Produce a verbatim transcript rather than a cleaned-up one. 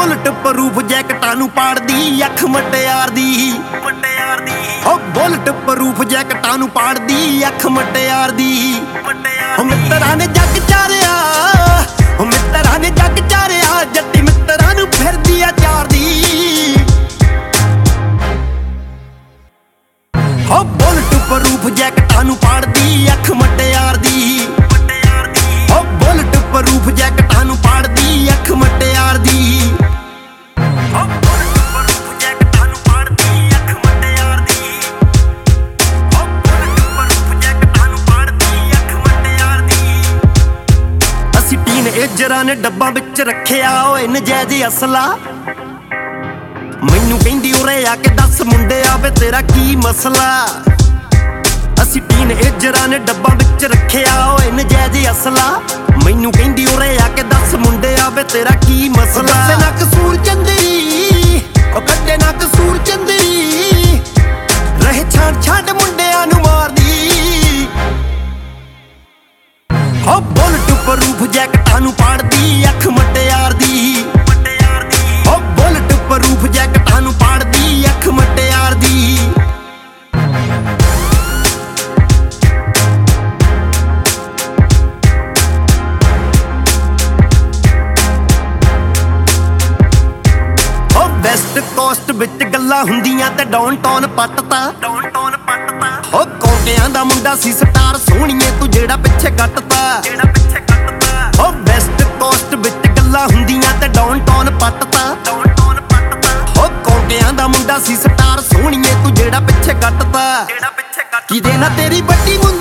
bullet proof ਜੈਕਟਾਂ ਨੂੰ ਪਾੜਦੀ ਅੱਖ ਮਟਿਆਰ ਦੀ ਮਟਿਆਰ ਦੀ ਓ ਬੁਲਟ ਪ੍ਰੂਫ ਜੈਕਟਾਂ ਨੂੰ ਪਾੜਦੀ ਅੱਖ ਮਟਿਆਰ ਦੀ ਮਟਿਆਰ ਮਿੱਤਰਾਂ ਨੇ ਜੱਗ ਚਾਰਿਆ ਓ ਮਿੱਤਰਾਂ ਨੇ ਜੱਗ ਚਾਰਿਆ ਜੱਟੀ ਮਿੱਤਰਾਂ ਨੂੰ ਫਿਰਦੀ ਆ ਚਾਰਦੀ ਓ ਬੁਲਟ ਪ੍ਰੂਫ ਜੈਕਟਾਂ ਨੂੰ ਪਾੜਦੀ ਅੱਖ ਮਟਿਆਰ ਦੀ ਮਟਿਆਰ ਦੀ ਓ ਬੁਲਟ ਪ੍ਰੂਫ ਜੈਕਟਾਂ ਨੂੰ ਪਾੜਦੀ ਅੱਖ ਮਟਿਆਰ ਦੀ ਓ ਬੁਲਟ ਪ੍ਰੂਫ ਜੈਕਟਾਂ ਨੂੰ ਪਾੜਦੀ ਅੱਖ ਮਟਿਆਰ ਦੀ ਓ ਬੁਲਟ ਪ੍ਰੂਫ ਜੈਕਟਾਂ ਨੂੰ ਪਾੜਦੀ ਅੱਖ ਮਟਿਆਰ ਦੀ ਅਸੀਂ ਟੀਨ ਏਜਰਾਂ ਨੇ ਡੱਬਾਂ ਵਿੱਚ ਰੱਖਿਆ ਓਏ ਨਜਾਇਜ਼ ਅਸਲਾ ਮੈਨੂੰ ਕਹਿੰਦੀ ਉਰੇ ਆ ਕੇ ਦੱਸ ਮੁੰਡਿਆ ਵੇ ਤੇਰਾ ਕੀ ਮਸਲਾ ਅਸੀਂ ਟੀਨ ਏਜਰਾਂ ਨੇ ਡੱਬਾਂ ਵਿੱਚ ਰੱਖਿਆ ਓਏ ਨਜਾਇਜ਼ ਅਸਲਾ ਮੈਨੂੰ ਕਹਿੰਦੀ ਉਰੇ ਆ ਕੇ ਦੱਸ ਮੁੰਡਿਆ ਵੇ ਤੇਰਾ ਕੀ ਮਸਲਾ ਕੱਢੇ ਨਾ ਕਸੂਰ ਚੰਦਰੀ ਓ ਕੱਢੇ ਨਾ ਕਸੂਰ ਚੰਦਰੀ ਰਹੇ ਛਾਂਟ ਛਾਂਟ ਮੁੰਡਿਆਂ ਨੂੰ ਮਾਰਦੀ ਓ ਬੁਲਟ ਪ੍ਰੂਫ ਜੈਕਟਾਂ ਨੂੰ ਪਾੜਦੀ ਅੱਖ ਮਟਿਆਰ ਦੀ ਮਟਿਆਰ ਦੀ ਓ ਬੁਲਟ ਪ੍ਰੂਫ ਜੈਕਟਾਂ ਨੂੰ ਪਾੜਦੀ ਅੱਖ ਮਟਿਆਰ ਦੀ ਓ ਵੈਸਟ ਕੋਸਟ ਵਿੱਚ ਗੱਲਾਂ ਹੁੰਦੀਆਂ ਤੇ ਡਾਊਨ ਟਾਊਨ ਪੱਟਤਾ ਡਾਊਨ ਟਾਊਨ ਪੱਟਤਾ ਓ ਕੋਟਿਆਂ ਦਾ ਮੁੰਡਾ ਸੀ ਸਟਾਰ ਸੋਹਣੀਏ ਤੂੰ ਜਿਹੜਾ ਪਿੱਛੇ ਕੱਟਤਾ ਜਿਹੜਾ ਪਿੱਛੇ ਕੱਟਤਾ ਓ ਵੈਸਟ ਕੋਸਟ ਵਿੱਚ ਗੱਲਾਂ ਹੁੰਦੀਆਂ ਤੇ ਡਾਊਨ ਟਾਊਨ ਪੱਟਤਾ ਡਾਊਨ ਟਾਊਨ ਪੱਟਤਾ ਓ ਕੋਟਿਆਂ ਦਾ ਮੁੰਡਾ ਸੀ ਸਟਾਰ ਸੋਹਣੀਏ ਤੂੰ ਜਿਹੜਾ ਪਿੱਛੇ ਕੱਟਤਾ ਜਿਹੜਾ ਪਿੱਛੇ ਕੱਟ ਕਿਦੇ ਨਾ ਤੇਰੀ ਵੱਡੀ